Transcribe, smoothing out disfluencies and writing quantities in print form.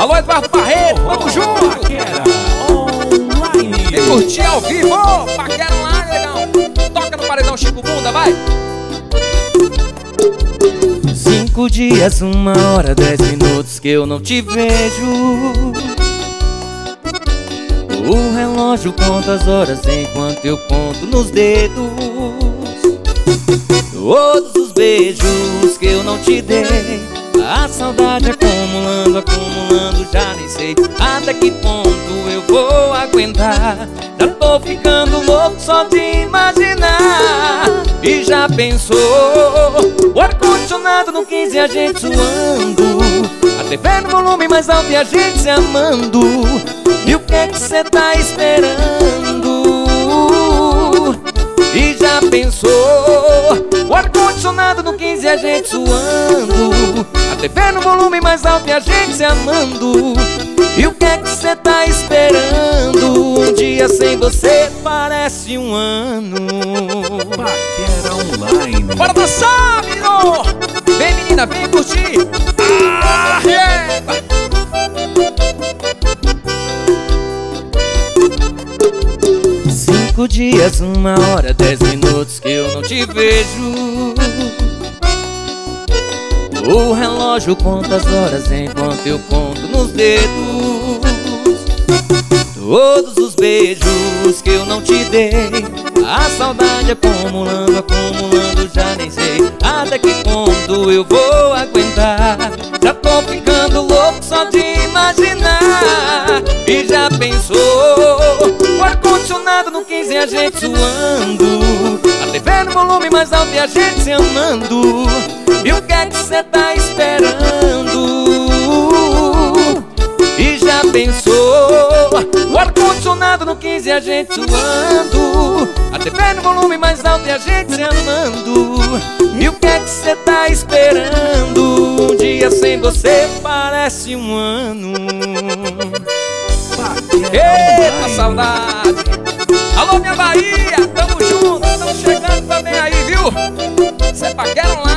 Alô, Eduardo Barreto, tamo junto. Paquera Online. Vem curtir ao vivo, Paquera Online, legal. Toca no paredão Chico Bunda, vai. 5 dias, 1 hora, 10 minutos que eu não te vejo. O relógio conta as horas enquanto eu conto nos dedos. Todos os beijos que eu não te dei, a saudade acumulando, acumulando, já nem sei até que ponto eu vou aguentar. Já tô ficando louco só de imaginar. E já pensou, o ar-condicionado no 15 e a gente suando, a TV no volume mais alto e a gente se amando. E o que é que cê tá esperando? E já pensou, o ar-condicionado no 15 e a gente suando, a TV no volume mais alto e a gente se amando. E o que é que cê tá esperando? Um dia sem você parece um ano. Paquera Online. Bora dançar, menino! Vem, menina, vem curtir. Arreba! 5 dias, 1 hora, 10 minutos que eu não te vejo. O relógio conta as horas enquanto eu conto nos dedos. Todos os beijos que eu não te dei, a saudade acumulando, acumulando, já nem sei até que ponto eu vou aguentar. Já tô ficando louco só de imaginar. E já pensou, o ar-condicionado no 15 e a gente suando, a TV no volume mais alto e a gente se amando. E o que é que cê tá esperando? E já pensou, o ar-condicionado no 15 e a gente suando, a TV no volume mais alto e a gente se amando. E o que é que cê tá esperando? Um dia sem você parece um ano. Eita, saudade! Alô, minha Bahia, tamo junto, estamos chegando também aí, viu? Cê é Paquera Online.